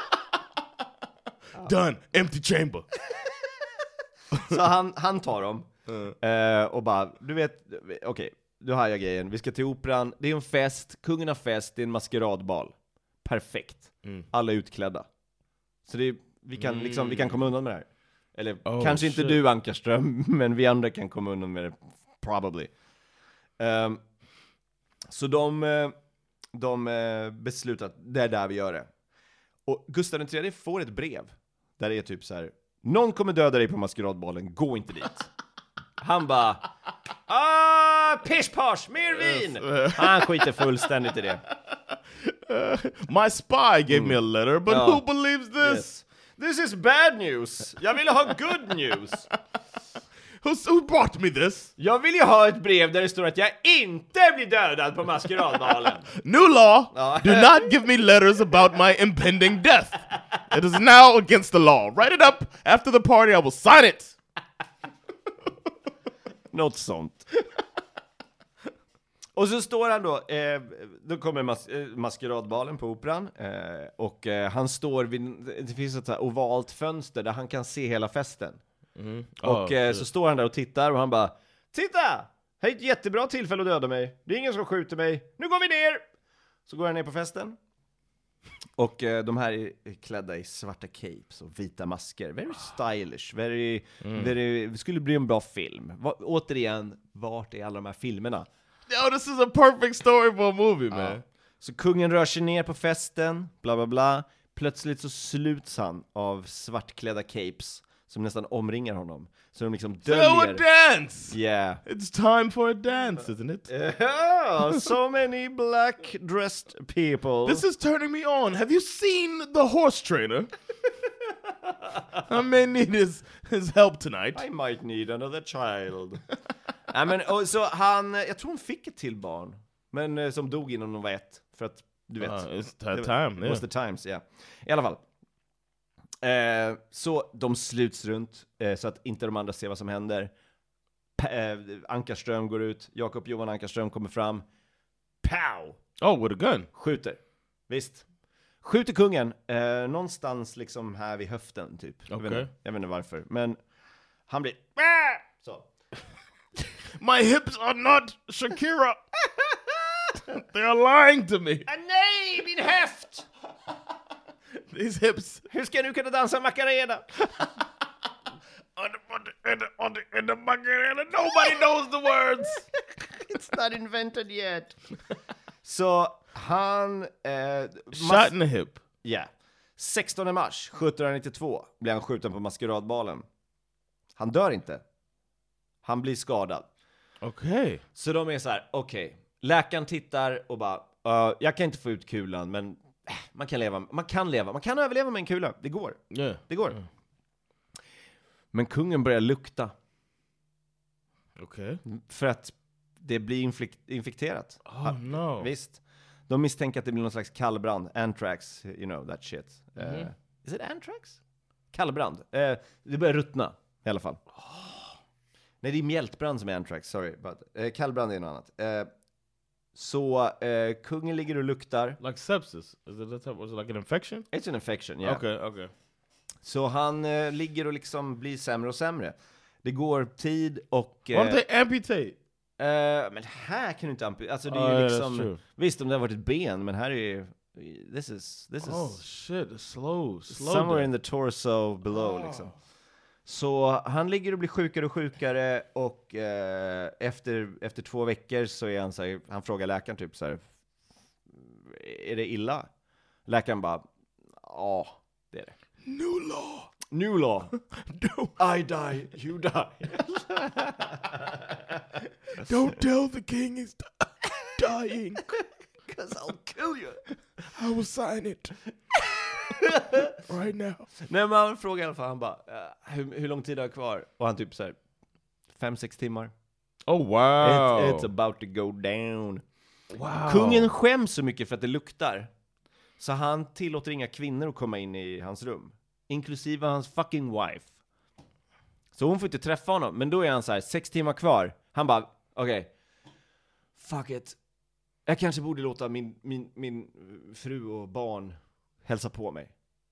Done, empty chamber. Så han tar dem och bara, du vet, okej, du har jag grejen. Vi ska till operan, det är en fest, kungen har fest, det är en maskeradbal. Perfekt. Alla är utklädda. Så det är, vi kan komma undan med det här. Eller kanske inte du, Ankarström, men vi andra kan komma undan med det, probably. Så de beslutar att det är där vi gör det. Och Gustav III får ett brev där det är typ så här: någon kommer döda dig på maskeradbalen, gå inte dit. Han bara, pish-posh, mer vin! Han skiter fullständigt i det. My spy gave me a letter, but who believes this? Yes. This is bad news. Jag vill ha good news. Who brought me this? Jag vill ju ha ett brev där det står att jag inte blir dödad på maskeradbalen. New law, do not give me letters about my impending death. It is now against the law. Write it up after the party, I will sign it. Något sånt. Och så står han då kommer maskeradbalen på operan, och han står det finns ett så här ovalt fönster där han kan se hela festen. Och så står han där och tittar och han bara, titta! Det är ett jättebra tillfälle att döda mig. Det är ingen som skjuter mig. Nu går vi ner! Så går han ner på festen. Och de här är klädda i svarta capes och vita masker. Very stylish. Det skulle bli en bra film. Återigen, vart är alla de här filmerna? Yo, this is a perfect story for a movie, man. Så kungen rör sig ner på festen, bla bla bla. Plötsligt så sluts han av svartklädda capes som nästan omringar honom. Så de liksom döljer. So a dance! Yeah. It's time for a dance, isn't it? Yeah, so many black dressed people. This is turning me on. Have you seen the horse trainer? I may need his help tonight. I might need another child. Men, så jag tror hon fick ett till barn. Men som dog innan hon var 1. För att, du vet. It's time, was the times, yeah. I alla fall. Så de sluts runt så att inte de andra ser vad som händer. Ankarström går ut. Jakob Johan Ankarström kommer fram. Pow! Oh, with a gun. Skjuter. Visst. Skjuter kungen någonstans liksom här vid höften typ. Okay. Jag vet inte varför. Men han blir så. My hips are not Shakira. They are lying to me. Nej, min höft! These hips. Hur ska jag nu kunna dansa Macarena? On the Macarena. Nobody knows the words. It's not invented yet. Så han... Shot in the hip. Yeah. 16 mars 1792 blir han skjuten på maskeradbalen. Han dör inte. Han blir skadad. Okej. Så de är så här, okej. Läkaren tittar och bara, jag kan inte få ut kulan, men man kan överleva med en kula. Det går. Yeah. Det går. Men kungen börjar lukta. Okej. För att det blir infekterat. Oh no. Visst. De misstänker att det blir någon slags kallbrand. Anthrax, you know, that shit. Is it anthrax? Kallbrand. Det börjar ruttna i alla fall. Nej, det är mjältbrand som är anthrax, sorry. But, kallbrand är något annat. Så kungen ligger och luktar. Like sepsis? Is it was it like an infection? It's an infection, yeah. Okay. Så han ligger och liksom blir sämre och sämre. Det går tid och... Why don't they amputate? Men här kan du inte amputera. Alltså det är ju liksom... Visst, om det har varit ett ben, men här är this is oh shit, slow somewhere down. in the torso below liksom. Så han ligger och blir sjukare och sjukare. Och efter 2 veckor så är han så här, han frågar läkaren typ så här, är det illa? Läkaren bara, ja, det är det. New law. I die, you die. Don't tell the king he's dying. 'Cause I'll kill you. I will sign it. Right now. Nej, men han frågar i alla fall, han bara, hur lång tid har jag kvar? Och han typ så här, 5-6 timmar. Oh wow. It's about to go down. Wow. Kungen skäms så mycket för att det luktar. Så han tillåter inga kvinnor att komma in i hans rum. Inklusive hans fucking wife. Så hon får inte träffa honom. Men då är han så här 6 timmar kvar. Han bara, okej. Fuck it. Jag kanske borde låta min fru och barn hälsa på mig.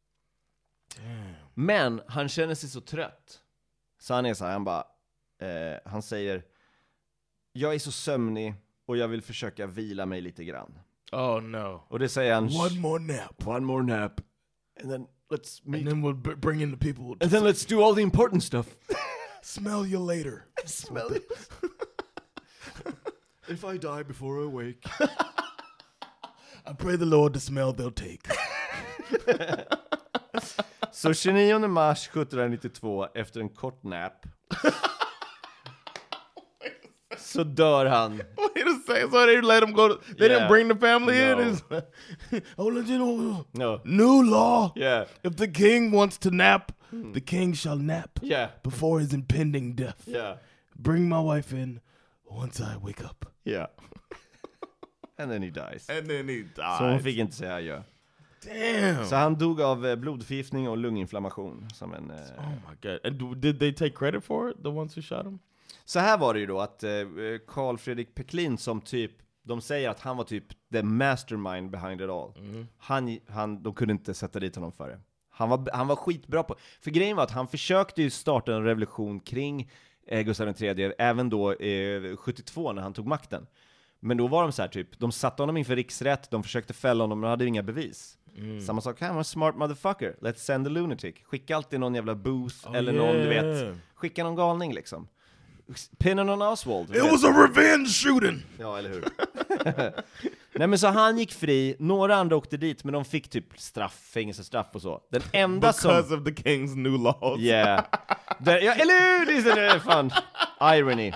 Men han känner sig så trött. Så han är så här, han bara han säger, jag är så sömnig och jag vill försöka vila mig lite grann. Oh no. Och det säger han, One more nap. and then let's meet. And then we'll bring in the people. And then let's do all the important stuff. Smell you later. Smell it. If I die before I wake. I pray the Lord the smell they'll take. Så 29 mars 1792, efter en kort nap, så dör han. Wait a second, so they let him go to, they didn't bring the family in? No. New law. Yeah. If the king wants to nap, the king shall nap Yeah. before his impending death. Yeah. Bring my wife in once I wake up. Yeah. And then he dies. And then he dies. Så hon fick inte säga adjö. Damn. Så han dog av blodförgiftning och lunginflammation som en Oh my god. And did they take credit for it, the ones who shot him? Så här var det ju då att Carl Fredrik Peklin, som typ, de säger att han var typ the mastermind behind it all. De kunde inte sätta dit honom för det. Han var skitbra på. För grejen var att han försökte ju starta en revolution kring Gustav III, även då 72 när han tog makten. Men då var de så här typ, de satte honom inför riksrätt, de försökte fälla honom, men hade inga bevis. Samma sak, han var en smart motherfucker. Let's send a lunatic. Skicka alltid någon jävla booth eller någon, du vet, skicka någon galning liksom. Pinnen on Oswald. It was a revenge shooting. Ja, eller hur? Nej, men så han gick fri, några andra åkte dit, men de fick typ fängelsestraff och så. Den enda Because of the king's new laws. Yeah. Ja, eller hur? Det är fan irony.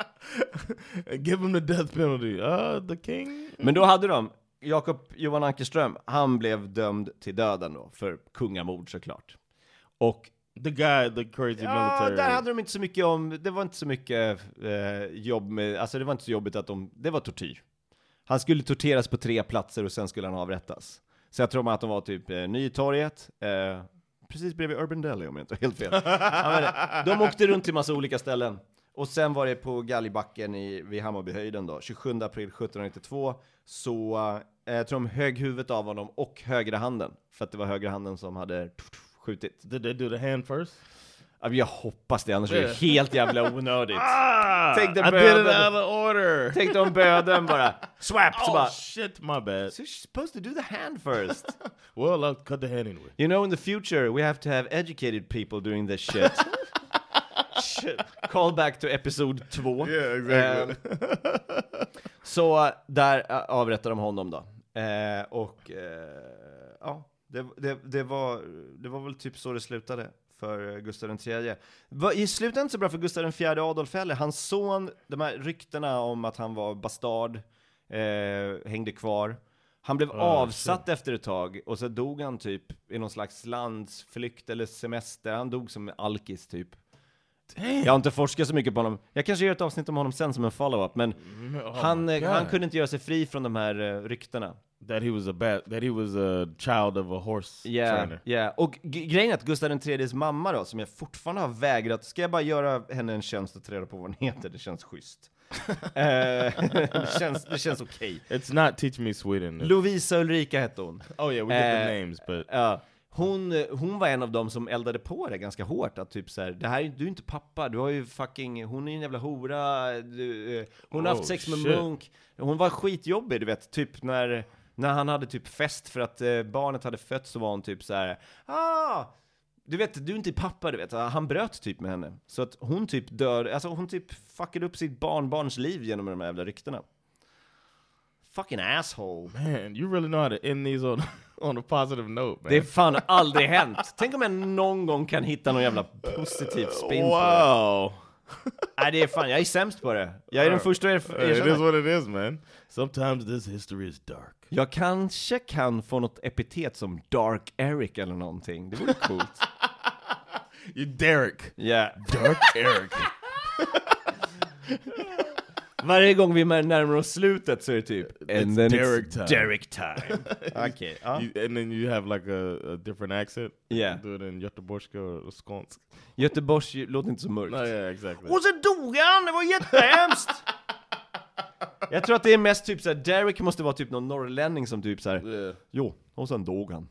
Give him the death penalty. The king. Men då hade de Jakob Johan Ankerström, han blev dömd till döden då för kungamord såklart. Och the crazy military. Där hade de inte så mycket om, det var inte så mycket jobb med, alltså det var inte så jobbigt att det var tortyr. Han skulle torteras på 3 platser och sen skulle han avrättas. Så jag tror att de var typ Nytorget, precis bredvid Urban Deli om jag inte helt fel. De åkte runt till massa olika ställen. Och sen var det på Galgbacken vid Hammarbyhöjden då, 27 april 1792, så jag tror de högg huvudet av honom och högra handen, för att det var högra handen som hade skjutit. Did they do the hand first? Jag hoppas det, annars är det helt jävla onödigt. Tänk I did it out of order. Tänk om böden bara swap. Oh bara, shit, my bad. So you're supposed to do the hand first. Well, I'll cut the hand anyway. You know, in the future we have to have educated people doing this shit. Shit. Call back to episode 2. Yeah, exactly. Så där avrättade de honom då. Ja, det var väl typ så det slutade för Gustav III. I slutade inte så bra för Gustav IV Adolf heller. Hans son, de här ryktena om att han var bastard hängde kvar. Han blev avsatt efter ett tag och så dog han typ i någon slags landsflykt eller semester. Han dog som alkis typ. Damn. Jag har inte forskat så mycket på honom. Jag kanske gör ett avsnitt om honom sen som en follow-up, men han kunde inte göra sig fri från de här ryktena. That he was a child of a horse trainer. Yeah. Och grejen är att Gustav III:s mamma då, som jag fortfarande har vägrat, ska jag bara göra henne en tjänst att reda på vad hon heter? Det känns schysst. Det känns okej. It's not Teach Me Sweden. Lovisa Ulrika hette hon. Oh yeah, we get the names, but hon var en av dem som eldade på det ganska hårt, att typ så här, det här, du är inte pappa, du har ju fucking, hon är en jävla hora, hon har haft sex med Munk, hon var skitjobbig, du vet, typ när han hade typ fest för att barnet hade fötts, så var hon typ så här, du vet, du är inte pappa, du vet, han bröt typ med henne, så att hon typ dör, alltså hon typ fuckade upp sitt barnbarns liv genom de här jävla ryktena. Fucking asshole. Man, you really know how to end these on a positive note, man. Det är fan aldrig hänt. Tänk om jag någon gång kan hitta någon jävla positiv spin på det. Nej, det är fan, jag är sämst på det. Jag är den första It is what it is, man. Sometimes this history is dark. Jag kanske kan få något epitet som Dark Eric eller någonting. Det vore coolt. You Derek. Yeah. Dark Eric. Varje gång vi närmar oss slutet så är det typ and then Derek time. Derek time. Okej, ja. And then you have like a different accent. Yeah. Do it in göteborgska och skånsk. Göteborgs låter inte så mörkt. No, yeah, exactly. Och så dog han, det var jättehemskt! Jag tror att det är mest typ såhär, Derek måste vara typ någon norrlänning som typ såhär, Yeah. jo, och sen dog han.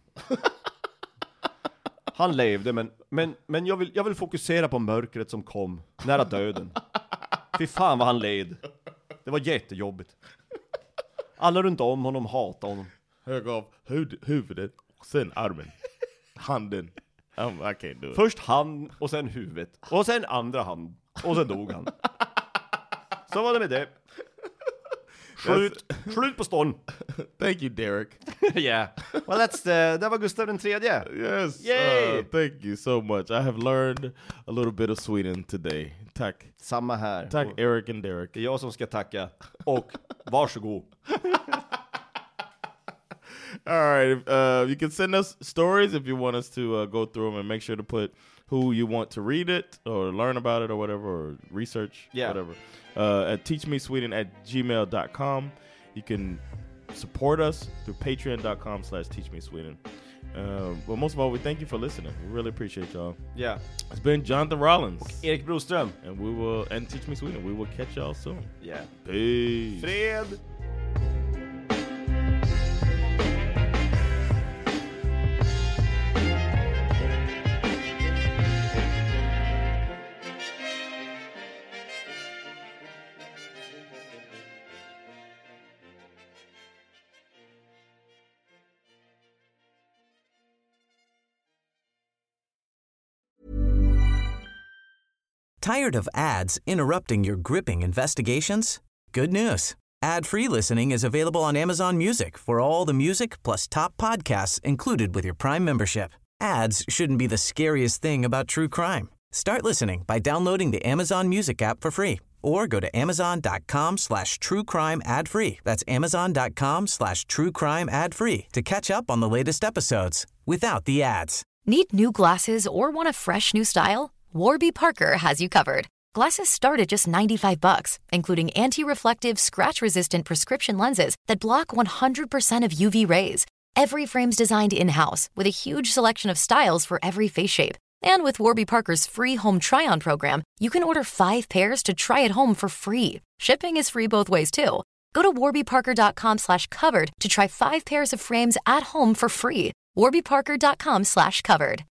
Han levde, men jag vill fokusera på mörkret som kom, nära döden. Fy fan vad han led. Det var jättejobbigt. Alla runt om honom hatade honom. Hög av huvudet, sen armen, handen. I can't do it. Först hand och sen huvudet. Och sen andra hand. Och sen dog han. Så var det med det. Slut på stånd. Thank you, Derek. Yeah. Well, det var Gustav den tredje. Yes. Yay. Thank you so much. I have learned a little bit of Sweden today. Tack. Samma här. Tack, Eric and Derek. Det är jag som ska tacka. Och varsågod. All right. You can send us stories if you want us to go through them and make sure to put who you want to read it or learn about it or whatever, or research, whatever. At teachmesweden@gmail.com. You can support us through patreon.com/teachmesweden. But most of all, we thank you for listening. We really appreciate y'all. Yeah. It's been Jonathan Rollins. Erik Broström. And Teach Me Sweden. We will catch y'all soon. Yeah. Peace. Fred. Tired of ads interrupting your gripping investigations? Good news. Ad-free listening is available on Amazon Music for all the music plus top podcasts included with your Prime membership. Ads shouldn't be the scariest thing about true crime. Start listening by downloading the Amazon Music app for free or go to amazon.com/truecrime ad-free. That's amazon.com/truecrime ad-free to catch up on the latest episodes without the ads. Need new glasses or want a fresh new style? Warby Parker has you covered. Glasses start at just $95, including anti-reflective, scratch-resistant prescription lenses that block 100% of UV rays. Every frame's designed in-house with a huge selection of styles for every face shape. And with Warby Parker's free home try-on program, you can order 5 pairs to try at home for free. Shipping is free both ways, too. Go to warbyparker.com/covered to try 5 pairs of frames at home for free. warbyparker.com/covered.